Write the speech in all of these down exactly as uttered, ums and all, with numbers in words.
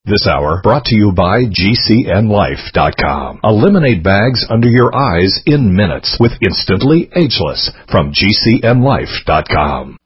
This hour brought to you by G C N Life dot com. Eliminate bags under your eyes in minutes with Instantly Ageless from G C N Life dot com.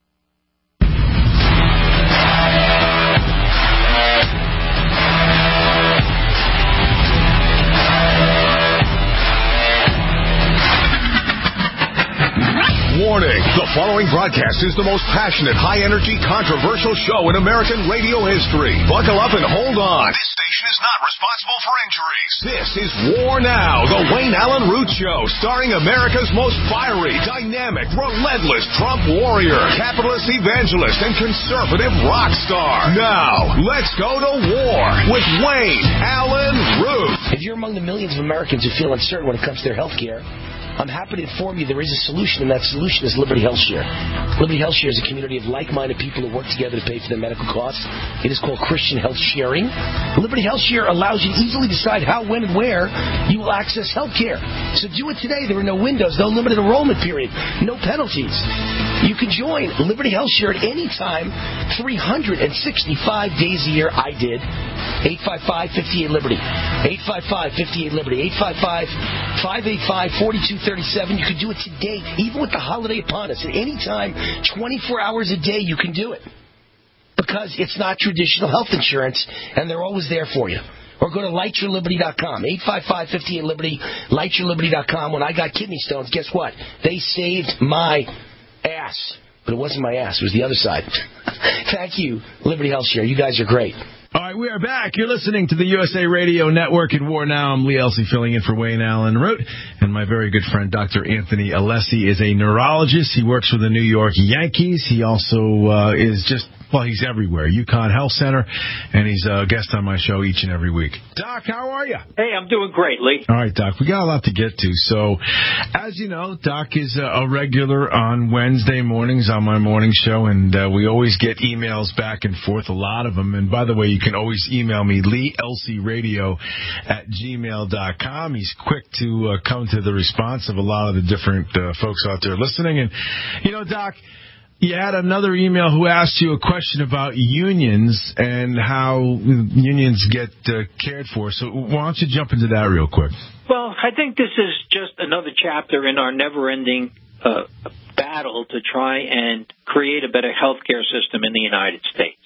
Warning, the following broadcast is the most passionate, high-energy, controversial show in American radio history. Buckle up and hold on. This station is not responsible for injuries. This is War Now, the Wayne Allen Root Show, starring America's most fiery, dynamic, relentless Trump warrior, capitalist evangelist, and conservative rock star. Now, let's go to war with Wayne Allen Root. If you're among the millions of Americans who feel uncertain when it comes to their health care, I'm happy to inform you there is a solution, and that solution is Liberty Health Share. Liberty Health Share is a community of like-minded people who work together to pay for their medical costs. It is called Christian Health Sharing. Liberty Health Share allows you to easily decide how, when, and where you will access health care. So do it today. There are no windows, no limited enrollment period, no penalties. You can join Liberty Health Share at any time, three hundred sixty-five days a year. I did. eight five five, five eight, Liberty. eight five five, five eight, Liberty. eight five five, five eight five, four two three seven. You can do it today, even with the holiday upon us. At any time, twenty-four hours a day, you can do it. Because it's not traditional health insurance, and they're always there for you. Or go to light your liberty dot com. eight five five, five eight, Liberty. light your liberty dot com. When I got kidney stones, guess what? They saved my ass. But it wasn't my ass. It was the other side. Thank you, Liberty Health Share. You guys are great. All right, we are back. You're listening to the U S A Radio Network at War Now. I'm Lee Elsey filling in for Wayne Allen Root. And my very good friend, Doctor Anthony Alessi, is a neurologist. He works for the New York Yankees. He also uh, is just, well, he's everywhere. UConn Health Center. And he's a guest on my show each and every week. Doc, how are you? Hey, I'm doing great, Lee. All right, Doc, we got a lot to get to. So, as you know, Doc is a regular on Wednesday mornings on my morning show. And uh, we always get emails back and forth, a lot of them. And by the way, you can always email me, Lee Elsey Radio at gmail dot com. He's quick to uh, come to the response of a lot of the different uh, folks out there listening. And, you know, Doc, you had another email who asked you a question about unions and how unions get uh, cared for. So why don't you jump into that real quick? Well, I think this is just another chapter in our never-ending uh, battle to try and create a better healthcare system in the United States.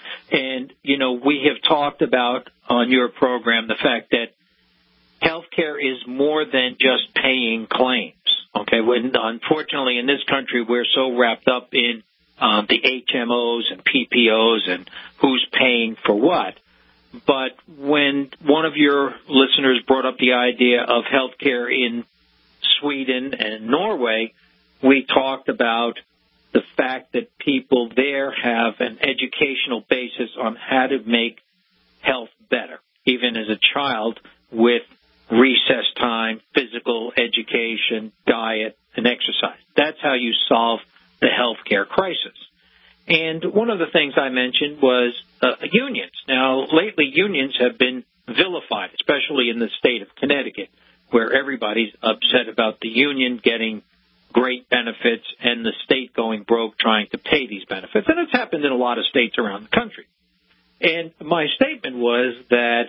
And, you know, we have talked about on your program the fact that healthcare is more than just paying claims. Okay, when unfortunately in this country we're so wrapped up in um, the H M Os and P P Os and who's paying for what. But when one of your listeners brought up the idea of healthcare in Sweden and Norway, we talked about the fact that people there have an educational basis on how to make health better, even as a child, with recess time, physical education, diet, and exercise. That's how you solve the healthcare crisis. And one of the things I mentioned was uh, unions. Now, lately, unions have been vilified, especially in the state of Connecticut, where everybody's upset about the union getting great benefits and the state going broke trying to pay these benefits. And it's happened in a lot of states around the country. And my statement was that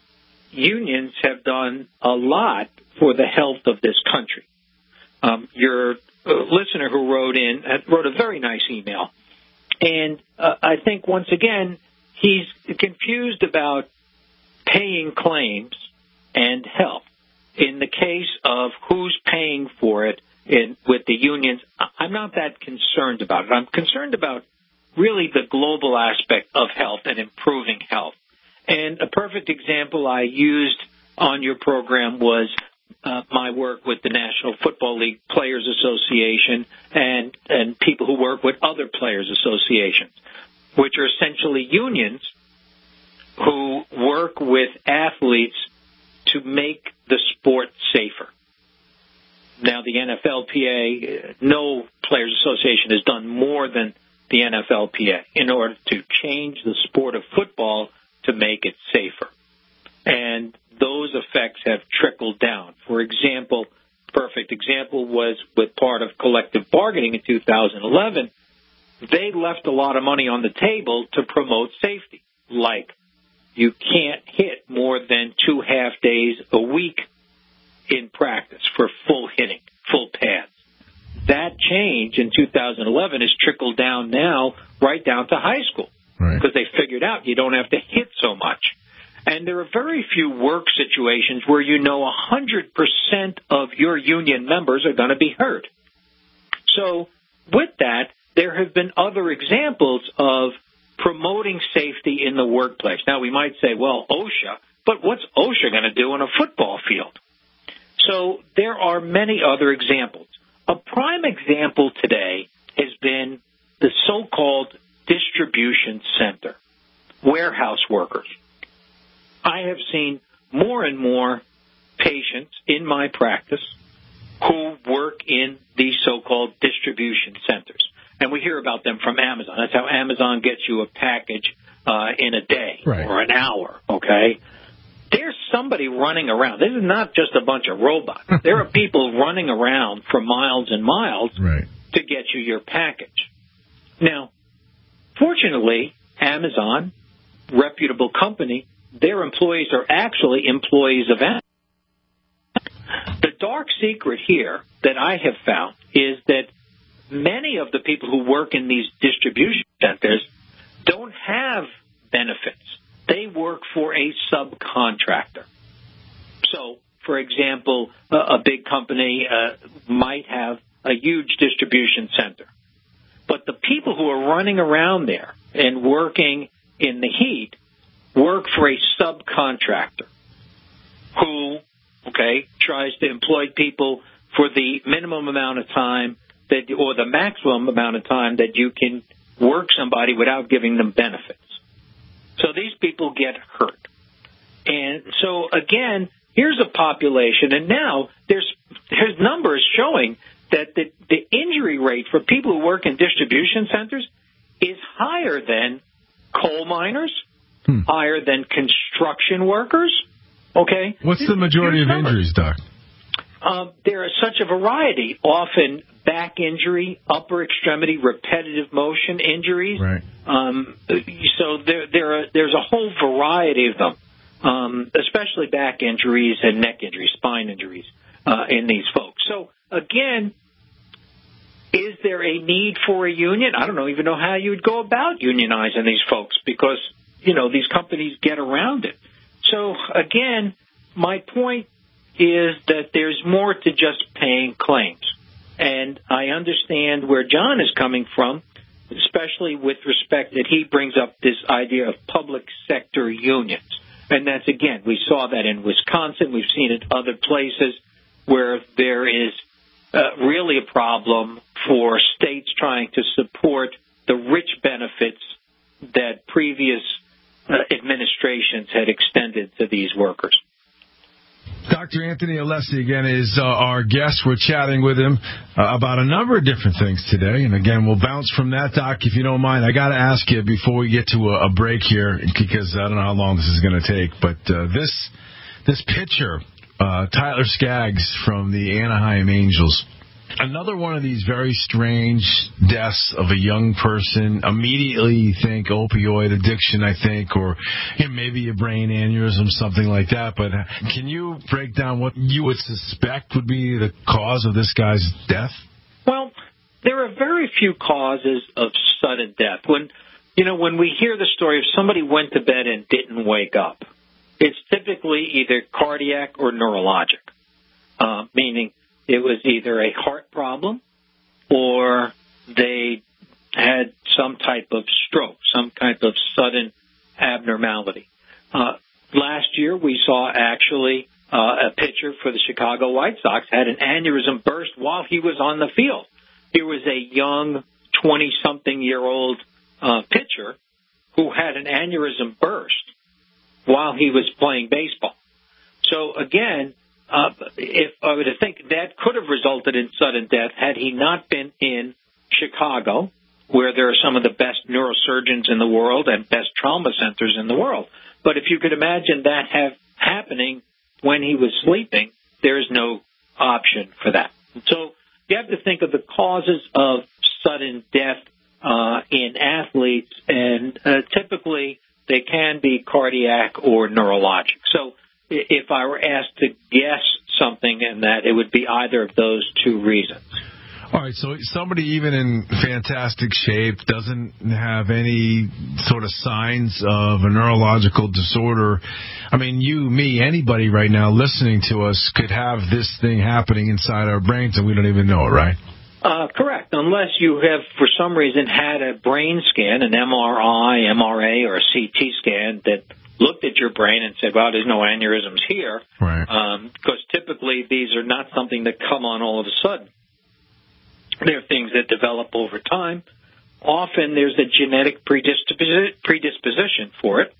unions have done a lot for the health of this country. Um, your uh, listener who wrote in wrote a very nice email. And uh, I think, once again, he's confused about paying claims and health. In the case of who's paying for it in, with the unions, I'm not that concerned about it. I'm concerned about really the global aspect of health and improving health. And a perfect example I used on your program was uh, my work with the National Football League Players Association and, and people who work with other players' associations, which are essentially unions who work with athletes to make the sport safer. Now, the N F L P A, no players' association has done more than the N F L P A in order to change the sport of football to make it safer. And those effects have trickled down. For example, perfect example was with part of collective bargaining in two thousand eleven. They left a lot of money on the table to promote safety, like you can't hit more than two half days a week in practice for full hitting, full pads. That change in two thousand eleven has trickled down now right down to high school because right. they figured out you don't have to hit so much. And there are very few work situations where you know one hundred percent of your union members are going to be hurt. So with that, there have been other examples of promoting safety in the workplace. Now, we might say, well, OSHA, but what's OSHA going to do on a football field? So there are many other examples. A prime example today has been the so-called distribution center, warehouse workers. I have seen more and more patients in my practice who work in these so-called distribution centers. And we hear about them from Amazon. That's how Amazon gets you a package uh, in a day right. or an hour, okay? There's somebody running around. This is not just a bunch of robots. There are people running around for miles and miles right. to get you your package. Now, fortunately, Amazon, reputable company, their employees are actually employees of Amazon. The dark secret here that I have found is that many of the people who work in these distribution centers don't have benefits. They work for a subcontractor. So, for example, a, a big company uh, might have a huge distribution center. But the people who are running around there and working in the heat work for a subcontractor who, okay, tries to employ people for the minimum amount of time that, or the maximum amount of time that you can work somebody without giving them benefits. So these people get hurt. And so, again, here's a population, and now there's there's numbers showing that the, the injury rate for people who work in distribution centers is higher than coal miners, hmm. higher than construction workers. Okay? What's the majority of injuries, Doc? Um, there is such a variety, often back injury, upper extremity, repetitive motion injuries. Right. Um, so there, there are, there's a whole variety of them, um, especially back injuries and neck injuries, spine injuries uh, in these folks. So, again, is there a need for a union? I don't know, even know how you would go about unionizing these folks because, you know, these companies get around it. So, again, my point is that there's more to just paying claims. And I understand where John is coming from, especially with respect that he brings up this idea of public sector unions. And that's, again, we saw that in Wisconsin. We've seen it other places where there is uh, really a problem for states trying to support the rich benefits that previous uh, administrations had extended to these workers. Doctor Anthony Alessi, again, is uh, our guest. We're chatting with him uh, about a number of different things today. And, again, we'll bounce from that, Doc, if you don't mind. I got to ask you before we get to a, a break here, because I don't know how long this is going to take, but uh, this this pitcher, uh, Tyler Skaggs from the Anaheim Angels, another one of these very strange deaths of a young person. Immediately you think opioid addiction, I think, or you know, maybe a brain aneurysm, something like that. But can you break down what you would suspect would be the cause of this guy's death? Well, there are very few causes of sudden death. When, you know, when we hear the story of somebody went to bed and didn't wake up, it's typically either cardiac or neurologic, uh, meaning it was either a heart problem or they had some type of stroke, some kind of sudden abnormality. Uh, last year, we saw actually uh, a pitcher for the Chicago White Sox had an aneurysm burst while he was on the field. Here was a young twenty-something-year-old uh, pitcher who had an aneurysm burst while he was playing baseball. So, again, Uh, if I were to think that could have resulted in sudden death had he not been in Chicago, where there are some of the best neurosurgeons in the world and best trauma centers in the world. But if you could imagine that have happening when he was sleeping, there is no option for that. So you have to think of the causes of sudden death uh, in athletes, and uh, typically they can be cardiac or neurologic. So if I were asked to guess something in that, it would be either of those two reasons. All right, so somebody even in fantastic shape doesn't have any sort of signs of a neurological disorder. I mean, you, me, anybody right now listening to us could have this thing happening inside our brains and we don't even know it, right? Uh, correct, unless you have, for some reason, had a brain scan, an M R I, M R A, or a C T scan that looked at your brain and said, well, there's no aneurysms here. Right. Um, because typically these are not something that come on all of a sudden. They're things that develop over time. Often there's a genetic predisposi- predisposition for it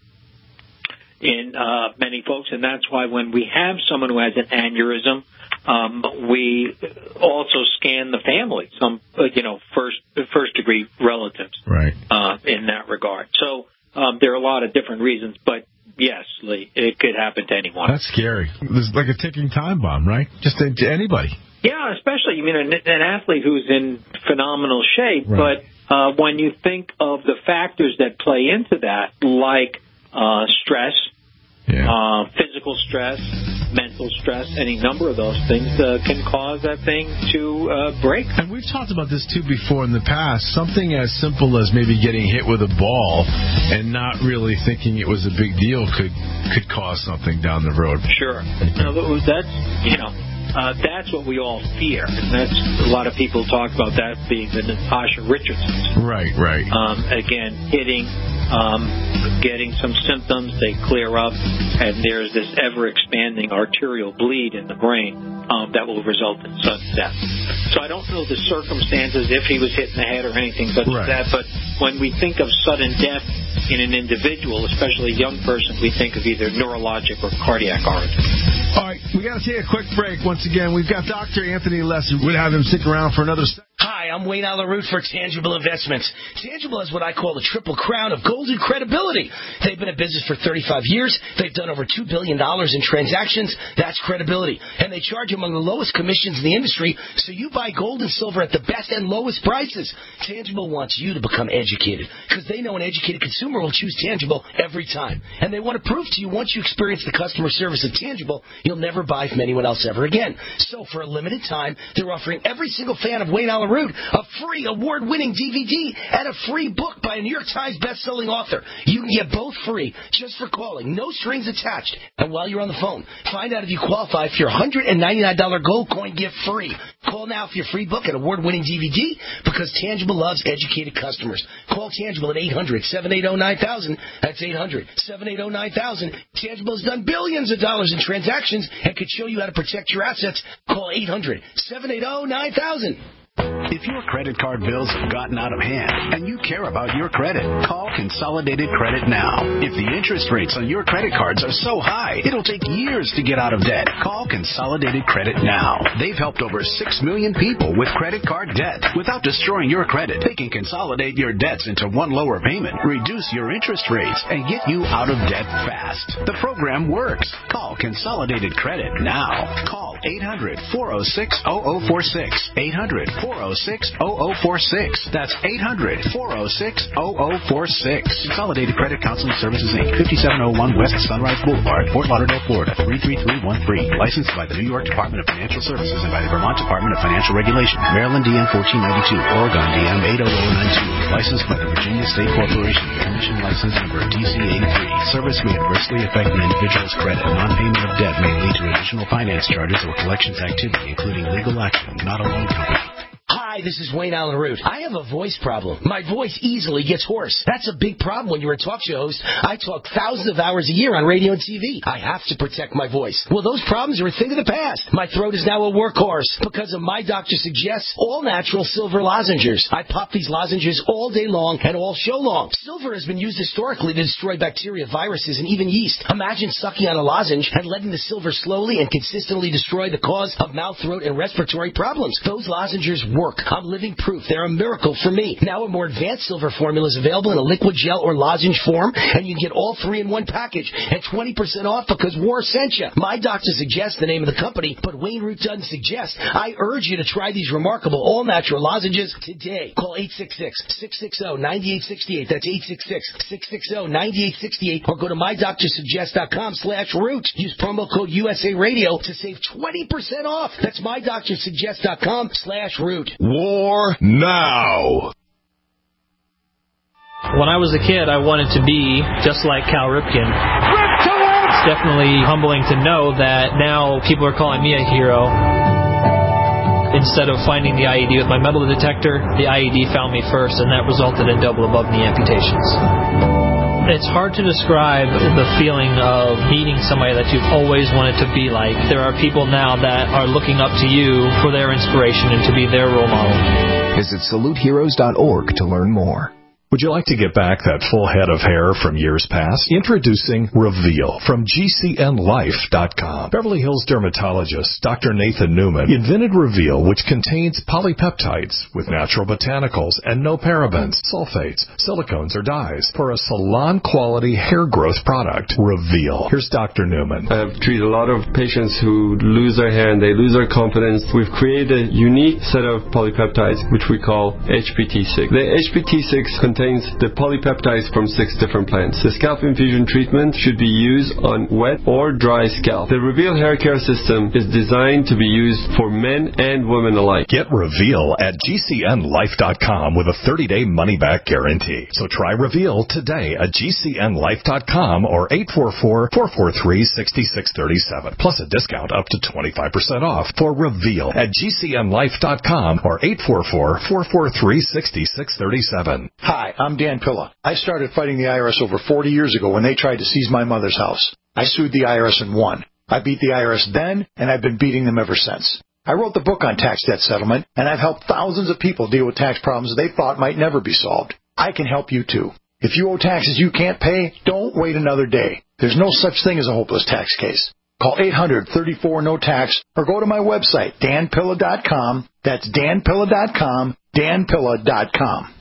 in uh, many folks, and that's why when we have someone who has an aneurysm, um, we also scan the family, some uh, you know first first degree relatives, right? Uh, in that regard. So um, there are a lot of different reasons, but yes, Lee, it could happen to anyone. That's scary. There's like a ticking time bomb, right? Just to, to anybody. Yeah, especially, you mean, an, an athlete who's in phenomenal shape, right. but uh, when you think of the factors that play into that, like uh, stress, yeah. uh, physical stress, mental stress, any number of those things uh, can cause that thing to uh, break. And we've talked about this, too, before in the past. Something as simple as maybe getting hit with a ball and not really thinking it was a big deal could, could cause something down the road. Sure. Now, that's, you know... Uh, that's what we all fear, and that's a lot of people talk about that being the Natasha Richardson. Right, right. Um, again, hitting, um, getting some symptoms, they clear up, and there's this ever-expanding arterial bleed in the brain um, that will result in sudden death. So I don't know the circumstances, if he was hit in the head or anything such right. as that, but when we think of sudden death in an individual, especially a young person, we think of either neurologic or cardiac origin. All right, we got to take a quick break. Once again, we've got Doctor Anthony Lesser. We'll have him stick around for another second. Hi, I'm Wayne Alaroot for Tangible Investments. Tangible is what I call the triple crown of gold and credibility. They've been in business for thirty-five years. They've done over two billion dollars in transactions. That's credibility. And they charge among the lowest commissions in the industry, so you buy gold and silver at the best and lowest prices. Tangible wants you to become educated, because they know an educated consumer will choose Tangible every time. And they want to prove to you, once you experience the customer service of Tangible, you'll never buy from anyone else ever again. So for a limited time, they're offering every single fan of Wayne Alaroot a free award-winning D V D and a free book by a New York Times best-selling author. You can get both free just for calling. No strings attached. And while you're on the phone, find out if you qualify for your one hundred ninety-nine dollars gold coin gift free. Call now for your free book and award-winning D V D, because Tangible loves educated customers. Call Tangible at eight hundred, seven eight zero, nine thousand. That's eight hundred, seven eight zero, nine thousand. Tangible has done billions of dollars in transactions and could show you how to protect your assets. Call eight hundred, seven eight zero, nine thousand. If your credit card bills have gotten out of hand and you care about your credit, call Consolidated Credit now. If the interest rates on your credit cards are so high, it'll take years to get out of debt. Call Consolidated Credit now. They've helped over six million people with credit card debt. Without destroying your credit, they can consolidate your debts into one lower payment, reduce your interest rates, and get you out of debt fast. The program works. Call Consolidated Credit now. Call eight hundred, four oh six, oh oh four six. eight hundred, four oh six, oh oh four six. That's eight hundred, four oh six, oh oh four six. Consolidated Credit Counseling Services, Incorporated, fifty-seven oh one West Sunrise Boulevard, Fort Lauderdale, Florida, three three three one three. Licensed by the New York Department of Financial Services and by the Vermont Department of Financial Regulation. Maryland D M fourteen ninety-two, Oregon D M eight oh oh nine two. Licensed by the Virginia State Corporation. Commission license number D C eighty-three. Service may adversely affect an individual's credit. Non-payment of debt may lead to additional finance charges or collections activity, including legal action. Not a loan company. Hi, this is Wayne Alaroot. I have a voice problem. My voice easily gets hoarse. That's a big problem when you're a talk show host. I talk thousands of hours a year on radio and T V. I have to protect my voice. Well, those problems are a thing of the past. My throat is now a workhorse because of My Doctor Suggests all-natural silver lozenges. I pop these lozenges all day long and all show long. Silver has been used historically to destroy bacteria, viruses, and even yeast. Imagine sucking on a lozenge and letting the silver slowly and consistently destroy the cause of mouth, throat, and respiratory problems. Those lozenges work. I'm living proof. They're a miracle for me. Now a more advanced silver formula is available in a liquid gel or lozenge form, and you can get all three in one package at twenty percent off because War sent you. My doctor suggests the name of the company, but Wayne Root doesn't suggest. I urge you to try these remarkable all-natural lozenges today. Call eight six six, six six zero, nine eight six eight. That's eight six six, six six zero, nine eight six eight. Or go to my doctor suggest dot com slash root. Use promo code U S A Radio to save twenty percent off. That's my doctor suggest dot com slash root. War now. When I was a kid, I wanted to be just like Cal Ripken. It's definitely humbling to know that now people are calling me a hero. Instead of finding the I E D with my metal detector, the I E D found me first, and that resulted in double above knee amputations. It's hard to describe the feeling of meeting somebody that you've always wanted to be like. There are people now that are looking up to you for their inspiration and to be their role model. Visit salute heroes dot org to learn more. Would you like to get back that full head of hair from years past? Introducing Reveal from G C N life dot com. Beverly Hills dermatologist Doctor Nathan Newman invented Reveal, which contains polypeptides with natural botanicals and no parabens, sulfates, silicones, or dyes for a salon-quality hair growth product. Reveal. Here's Doctor Newman. I've treated a lot of patients who lose their hair and they lose their confidence. We've created a unique set of polypeptides, which we call H P T six. The H P T six contains the polypeptides from six different plants. The scalp infusion treatment should be used on wet or dry scalp. The Reveal hair care system is designed to be used for men and women alike. Get Reveal at G C N life dot com with a thirty-day money-back guarantee. So try Reveal today at G C N life dot com or eight four four, four four three, six six three seven. Plus a discount up to twenty-five percent off for Reveal at G C N life dot com or eight four four, four four three, six six three seven. Hi, I'm Dan Pilla. I started fighting the I R S over forty years ago when they tried to seize my mother's house. I sued the I R S and won. I beat the I R S then, and I've been beating them ever since. I wrote the book on tax debt settlement, and I've helped thousands of people deal with tax problems they thought might never be solved. I can help you, too. If you owe taxes you can't pay, don't wait another day. There's no such thing as a hopeless tax case. Call eight hundred, thirty-four, no tax or go to my website, dan pilla dot com. That's dan pilla dot com, dan pilla dot com.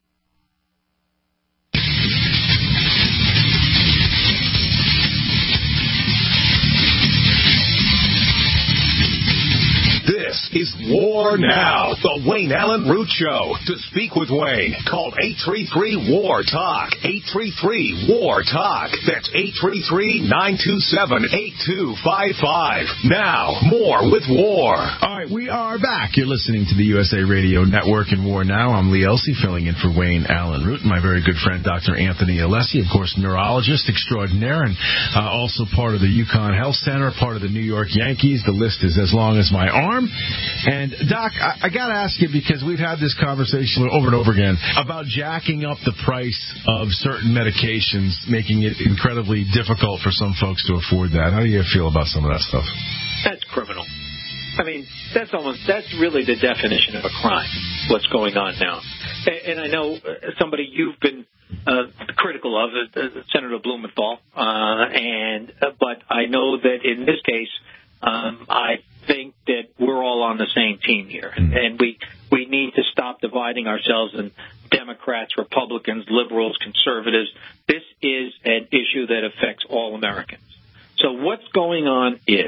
This is War Now, the Wayne Allen Root Show. To speak with Wayne, call eight three three, W A R, TALK. eight three three, W A R, TALK. That's eight three three, nine two seven, eight two five five. Now, more with War. All right, we are back. You're listening to the U S A Radio Network in War Now. I'm Lee Elsey, filling in for Wayne Allen Root, and my very good friend, Doctor Anthony Alessi, of course, neurologist extraordinaire, and uh, also part of the UConn Health Center, part of the New York Yankees. The list is as long as my arm. And, Doc, I, I got to ask you, because we've had this conversation over and over again about jacking up the price of certain medications, making it incredibly difficult for some folks to afford that. How do you feel about some of that stuff? That's criminal. I mean, that's almost, that's really the definition of a crime, what's going on now. And, and I know somebody you've been uh, critical of, uh, Senator Blumenthal, uh, and uh, but I know that in this case, um, I think that we're all on the same team here, and, and we we need to stop dividing ourselves in Democrats, Republicans, liberals, conservatives. This is an issue that affects all Americans. So what's going on is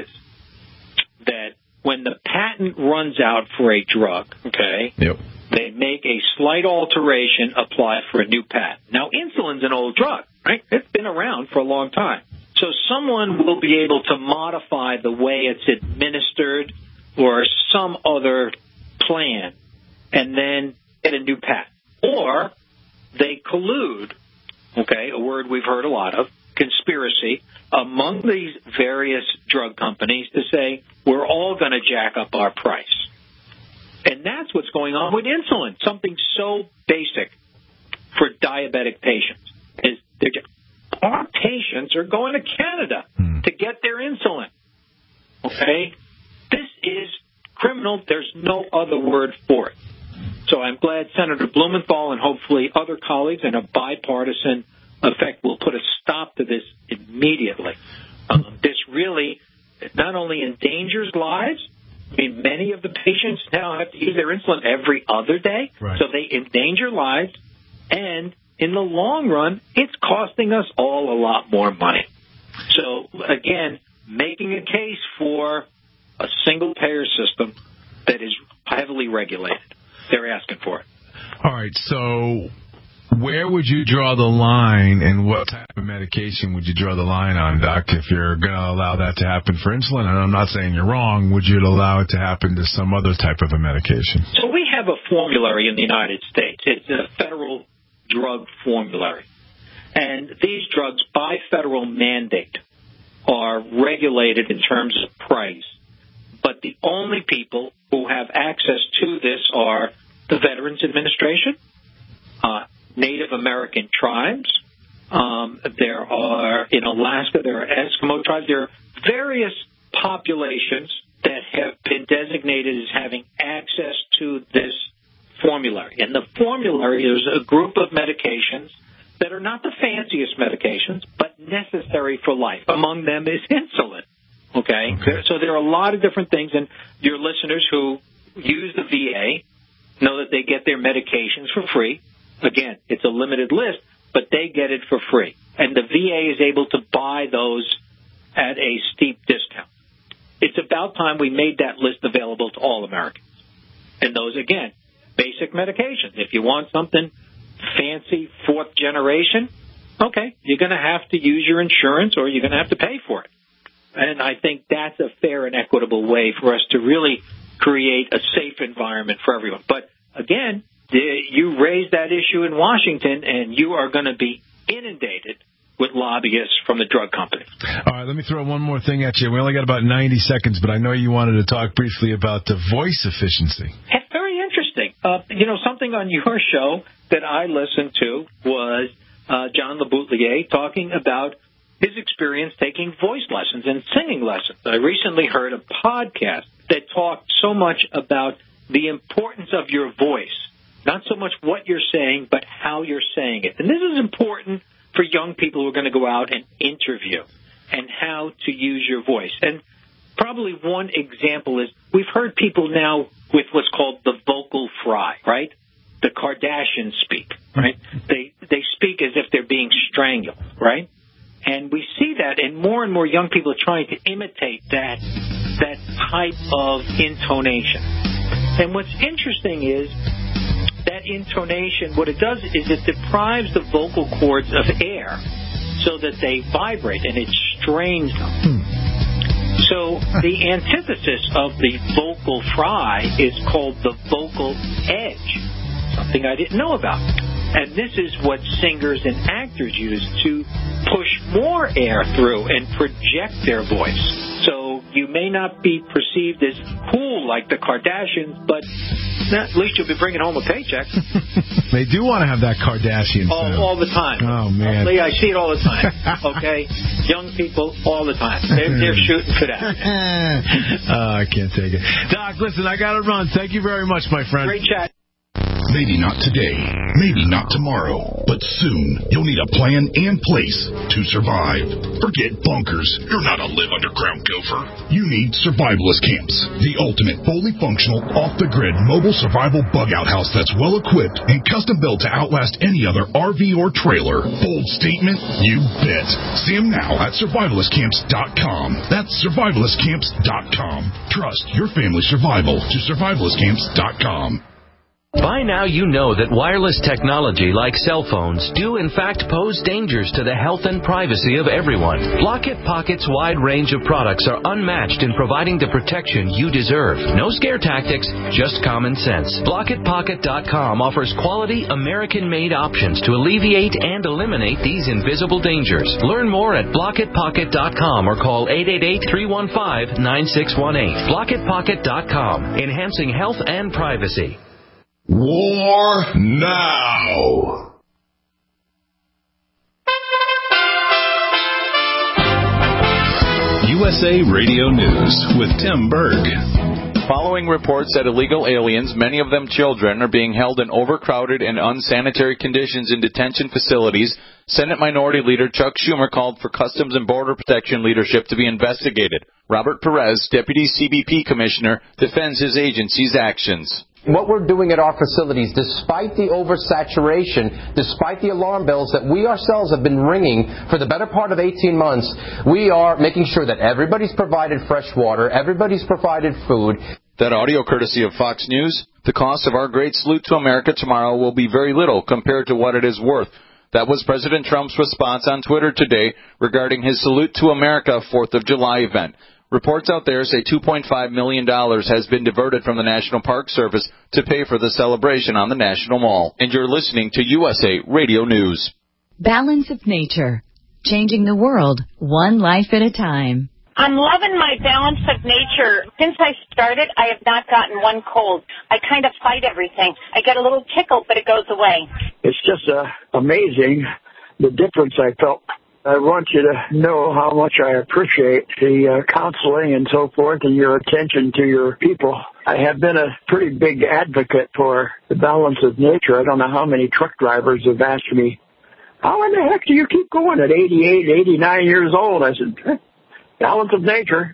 that when the patent runs out for a drug, okay, yep. they make a slight alteration, apply for a new patent. Now, insulin's an old drug, right? It's been around for a long time. So someone will be able to modify the way it's administered or some other plan and then get a new patent. Or they collude, okay, a word we've heard a lot of, conspiracy, among these various drug companies to say, we're all going to jack up our price. And that's what's going on with insulin, something so basic for diabetic patients. Is they're just, our patients are going to Canada hmm. to get their insulin. Okay? This is criminal. There's no other word for it. So I'm glad Senator Blumenthal and hopefully other colleagues in a bipartisan effect will put a stop to this immediately. Um, this really not only endangers lives, I mean, many of the patients now have to use their insulin every other day, right. so they endanger lives, and in the long run, it's costing us all a lot more money. So, again, making a case for a single-payer system that is heavily regulated. They're asking for it. All right, so where would you draw the line, and what type of medication would you draw the line on, Doc, if you're going to allow that to happen for insulin? And I'm not saying you're wrong. Would you allow it to happen to some other type of a medication? So we have a formulary in the United States. It's a federal drug formulary. And these drugs, by federal mandate, are regulated in terms of price. But the only people who have access to this are the Veterans Administration, uh, Native American tribes. Um, there are, in Alaska, there are Eskimo tribes. There are various populations that have been designated as having access to this formulary. And the formulary is a group of medications that are not the fanciest medications, but necessary for life. Among them is insulin. Okay? okay. So there are a lot of different things, and your listeners who use the V A know that they get their medications for free. Again, it's a limited list, but they get it for free. And the V A is able to buy those at a steep discount. It's about time we made that list available to all Americans. And those, again, basic medications. If you want something fancy, fourth generation, okay, you're going to have to use your insurance or you're going to have to pay for it. And I think that's a fair and equitable way for us to really create a safe environment for everyone. But, again, you raise that issue in Washington, and you are going to be inundated with lobbyists from the drug company. All right, let me throw one more thing at you. We only got about ninety seconds, but I know you wanted to talk briefly about the voice efficiency. It's very interesting. Uh, you know, something on your show that I listened to was uh, John LeBoutelier talking about his experience taking voice lessons and singing lessons. I recently heard a podcast that talked so much about the importance of your voice, not so much what you're saying, but how you're saying it. And this is important for young people who are going to go out and interview, and how to use your voice. And probably one example is we've heard people now with what's called the vocal fry, right? The Kardashians speak, right? They they speak as if they're being strangled, right? And we see that, and more and more young people are trying to imitate that that type of intonation. And what's interesting is that intonation, what it does is it deprives the vocal cords of air so that they vibrate, and it strains them. So the antithesis of the vocal fry is called the vocal edge, something I didn't know about. And this is what singers and actors use to push more air through and project their voice. So you may not be perceived as cool like the Kardashians, but at least you'll be bringing home a paycheck. They do want to have that Kardashian all, sound. all the time. Oh, man. Lee, I see it all the time. Okay? Young people, all the time. They're, they're shooting for that. Oh, I can't take it. Doc, listen, I got to run. Thank you very much, my friend. Great chat. Maybe not today, maybe not tomorrow, but soon you'll need a plan and place to survive. Forget bunkers. You're not a live underground gopher. You need survivalist camps, the ultimate fully functional, off-the-grid mobile survival bug-out house that's well-equipped and custom-built to outlast any other R V or trailer. Bold statement? You bet. See them now at survivalist camps dot com. That's survivalist camps dot com. Trust your family's survival to survivalist camps dot com. By now you know that wireless technology like cell phones do in fact pose dangers to the health and privacy of everyone. Block-It Pocket's wide range of products are unmatched in providing the protection you deserve. No scare tactics, just common sense. Block It Pocket dot com offers quality American-made options to alleviate and eliminate these invisible dangers. Learn more at Block It Pocket dot com or call eight eight eight, three one five, nine six one eight. Block It Pocket dot com, enhancing health and privacy. War now! U S A Radio News with Tim Berg. Following reports that illegal aliens, many of them children, are being held in overcrowded and unsanitary conditions in detention facilities, Senate Minority Leader Chuck Schumer called for Customs and Border Protection leadership to be investigated. Robert Perez, Deputy C B P Commissioner, defends his agency's actions. What we're doing at our facilities, despite the oversaturation, despite the alarm bells that we ourselves have been ringing for the better part of eighteen months, we are making sure that everybody's provided fresh water, everybody's provided food. That audio courtesy of Fox News. The cost of our great salute to America tomorrow will be very little compared to what it is worth. That was President Trump's response on Twitter today regarding his Salute to America fourth of July event. Reports out there say two point five million dollars has been diverted from the National Park Service to pay for the celebration on the National Mall. And you're listening to U S A Radio News. Balance of Nature. Changing the world, one life at a time. I'm loving my Balance of Nature. Since I started, I have not gotten one cold. I kind of fight everything. I get a little tickle, but it goes away. It's just uh, amazing the difference I felt. I want you to know how much I appreciate the uh, counseling and so forth and your attention to your people. I have been a pretty big advocate for the Balance of Nature. I don't know how many truck drivers have asked me, how in the heck do you keep going at eighty-eight, eighty-nine years old? I said, Balance of Nature.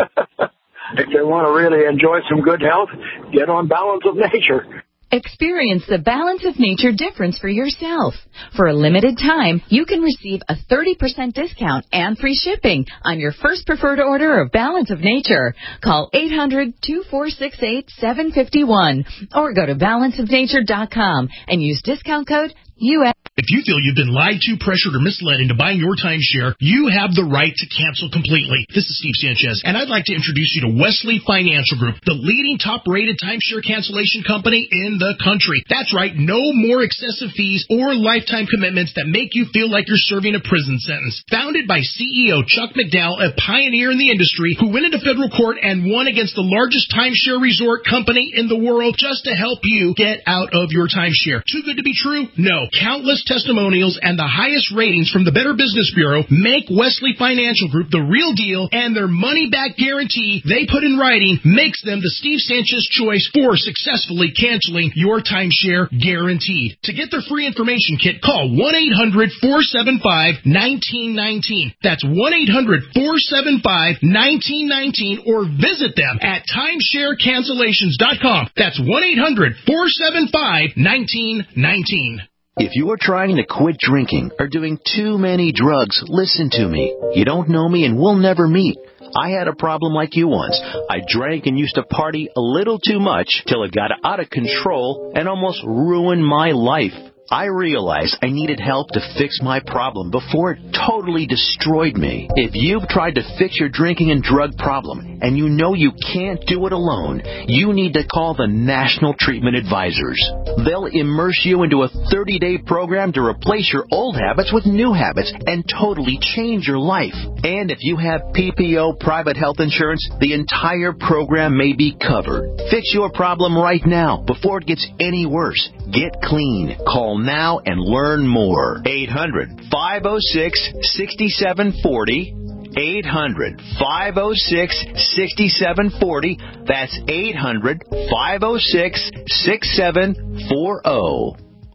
If they want to really enjoy some good health, get on Balance of Nature. Experience the Balance of Nature difference for yourself. For a limited time, you can receive a thirty percent discount and free shipping on your first preferred order of Balance of Nature. Call eight hundred, two four six eight, seven five one or go to balance of nature dot com and use discount code U S. If you feel you've been lied to, pressured, or misled into buying your timeshare, you have the right to cancel completely. This is Steve Sanchez, and I'd like to introduce you to Wesley Financial Group, the leading top-rated timeshare cancellation company in the country. That's right, no more excessive fees or lifetime commitments that make you feel like you're serving a prison sentence. Founded by C E O Chuck McDowell, a pioneer in the industry who went into federal court and won against the largest timeshare resort company in the world just to help you get out of your timeshare. Too good to be true? No. Countless testimonials and the highest ratings from the Better Business Bureau make Wesley Financial Group the real deal, and their money-back guarantee they put in writing makes them the Steve Sanchez choice for successfully canceling your timeshare guaranteed. To get their free information kit, call one eight hundred, four seven five, one nine one nine. That's one eight hundred, four seven five, one nine one nine, or visit them at timeshare cancellations dot com. That's one eight hundred, four seven five, one nine one nine. If you are trying to quit drinking or doing too many drugs, listen to me. You don't know me and we'll never meet. I had a problem like you once. I drank and used to party a little too much till it got out of control and almost ruined my life. I realized I needed help to fix my problem before it totally destroyed me. If you've tried to fix your drinking and drug problem and you know you can't do it alone, you need to call the National Treatment Advisors. They'll immerse you into a thirty-day program to replace your old habits with new habits and totally change your life. And if you have P P O private health insurance, the entire program may be covered. Fix your problem right now before it gets any worse. Get clean. Call now and learn more. eight hundred, five oh six, six seven four oh. eight hundred, five oh six, six seven four oh. That's eight hundred, five oh six, six seven four oh.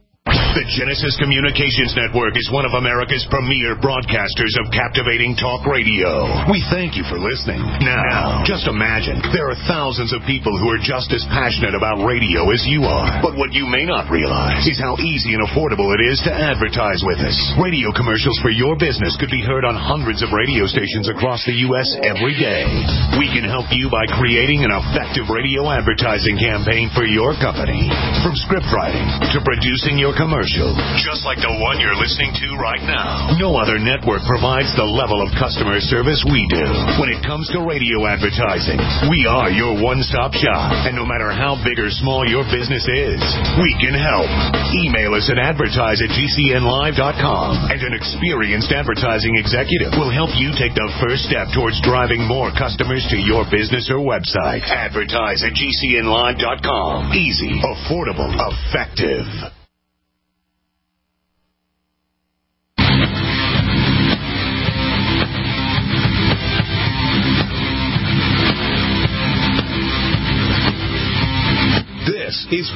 The Genesis Communications Network is one of America's premier broadcasters of captivating talk radio. We thank you for listening. Now, just imagine, there are thousands of people who are just as passionate about radio as you are. But what you may not realize is how easy and affordable it is to advertise with us. Radio commercials for your business could be heard on hundreds of radio stations across the U S every day. We can help you by creating an effective radio advertising campaign for your company. From script writing to producing your commercial, just like the one you're listening to right now. No other network provides the level of customer service we do. When it comes to radio advertising, we are your one-stop shop. And no matter how big or small your business is, we can help. Email us at advertise at G C N live dot com, and an experienced advertising executive will help you take the first step towards driving more customers to your business or website. Advertise at G C N live dot com. Easy, affordable, effective.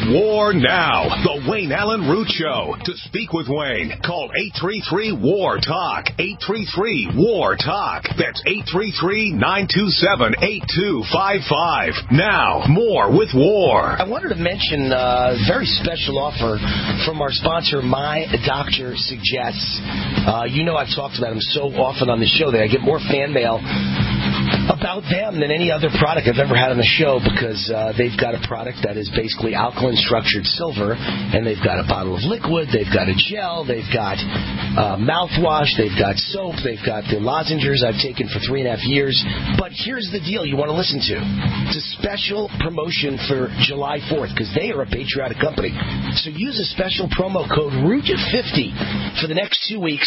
War Now, the Wayne Allen Root Show. To speak with Wayne, call eight three three, W A R, TALK, eight three three, W A R, TALK. That's eight three three, nine two seven, eight two five five. Now, more with War. I wanted to mention a very special offer from our sponsor, My Doctor Suggests. Uh, you know I've talked about them so often on the show that I get more fan mail about them than any other product I've ever had on the show, because uh, they've got a product that is basically alkaline structured silver, and they've got a bottle of liquid, they've got a gel, they've got uh, mouthwash, they've got soap, they've got the lozenges I've taken for three and a half years. But here's the deal you want to listen to. It's a special promotion for July fourth, because they are a patriotic company. So use a special promo code root fifty for the next two weeks,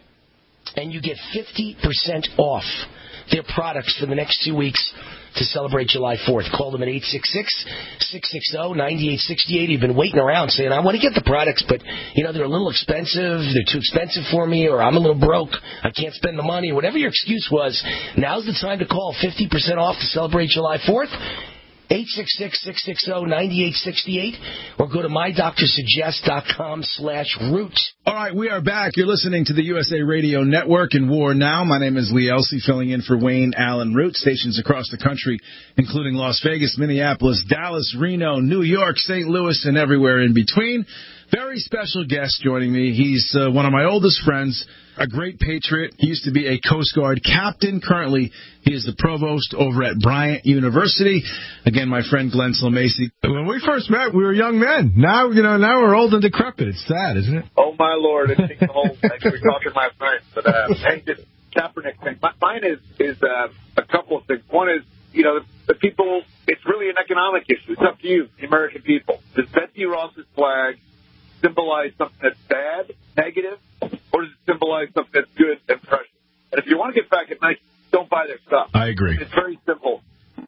and you get fifty percent off their products for the next two weeks to celebrate July fourth. Call them at eight six six, six six zero, nine eight six eight. You've been waiting around saying, I want to get the products, but, you know, they're a little expensive, they're too expensive for me, or I'm a little broke, I can't spend the money. Whatever your excuse was, now's the time to call. fifty percent off to celebrate July fourth. eight six six, six six zero, nine eight six eight, or go to my doctor suggest dot com slash root. All right, we are back. You're listening to the U S A Radio Network and War Now. My name is Lee Elsey, filling in for Wayne Allen Root. Stations across the country, including Las Vegas, Minneapolis, Dallas, Reno, New York, Saint Louis, and everywhere in between. Very special guest joining me. He's uh, one of my oldest friends, a great patriot. He used to be a Coast Guard captain. Currently, he is the provost over at Bryant University. Again, my friend Glenn Slamacy. When we first met, we were young men. Now, you know, now we're old and decrepit. It's sad, isn't it? Oh, my Lord. It's taking a whole thing. We were talking last night. But, uh, hey, this Kaepernick thing. Mine is, is uh, a couple of things. One is, you know, the, the people, it's really an economic issue. It's up to you, the American people. Does Betsy Ross's flag symbolize something that's bad, negative, or does it symbolize something that's good and precious? And if you want to get back at Nike, don't buy their stuff. I agree. It's very simple.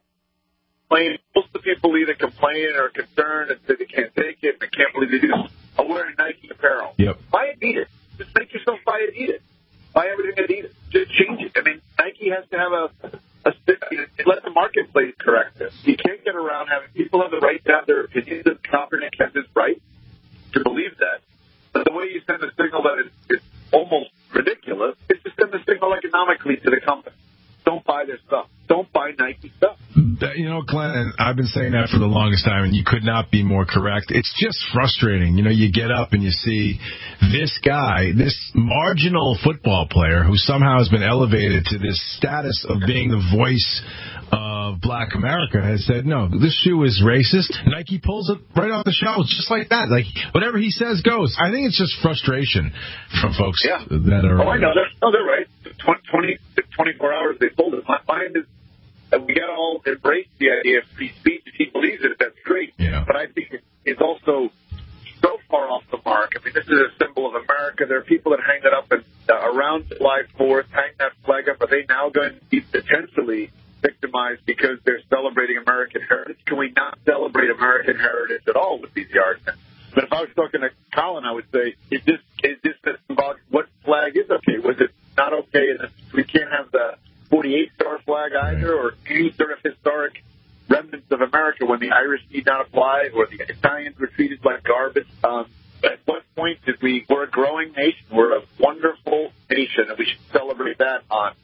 Most of the people either complain or are concerned and say they can't take it and they can't believe they do are wearing Nike apparel. Yep. Buy Adidas. Just make yourself buy Adidas. Buy everything Adidas. Just change it. I mean, Nike has to have a, a you know, let the marketplace correct this. You can't get around having people have the right to have their opinions, and Kaepernick has his right to believe that. But the way you send a signal that is, is almost ridiculous is to send the signal economically to the company. Don't buy their stuff. Don't buy Nike stuff. You know, Glenn, I've been saying that for the longest time, and you could not be more correct. It's just frustrating. You know, you get up and you see this guy, this marginal football player who somehow has been elevated to this status of being the voice of Black America, has said, no, this shoe is racist. Nike pulls it right off the shelves just like that. Like, whatever he says goes. I think it's just frustration from folks yeah. that are... Oh, I know. They're, no, they're right. twenty, twenty-four hours they pulled it. My mind is that we got to all embrace the idea of free speech. If he believes it, that's great. Yeah. But I think it's also so far off the mark. I mean, this is a symbol of America. There are people that hang that up and, uh, around July fourth, hang that flag up. Are they now going to be potentially victimized because they're celebrating American heritage? Can we not celebrate American heritage at all with these arguments? But if I was talking to Colin, I would say, is this is this about what flag is okay? Was it not okay? And we can't have the forty-eight star flag either, or any sort of historic remnants of America when the Irish need not apply, or the Italians were treated like garbage. Um, at what point did we? We're a growing nation. We're a wonderful nation, and we should celebrate that on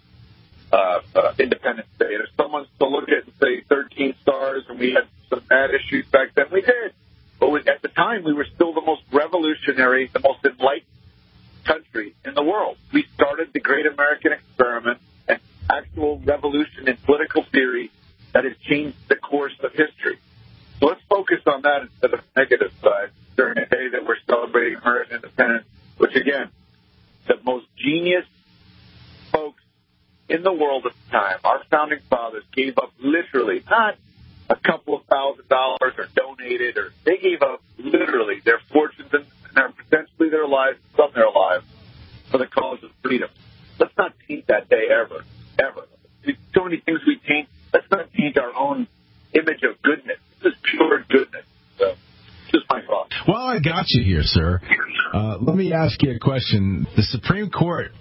Uh, uh, Independence Day. And if someone's to look at it and say thirteen stars and we had some bad issues back then, we did. But we, at the time, we were still the most revolutionary, the most enlightened country in the world. We started the great American experiment, an actual revolution in political theory that has changed the course of history. So let's focus on that instead of the negative side during the day that we're celebrating American independence, which, again, the most genius folks in the world at the time, our founding fathers, gave up literally not a couple of thousand dollars or donated, or they gave up literally their fortunes and their, potentially their lives, some of their lives, for the cause of freedom. Let's not taint that day ever, ever. There's so many things we taint. Let's not taint our own image of goodness. This is pure goodness. So, just my thought. Well, I got you here, sir. Uh, let me ask you a question. The Supreme Court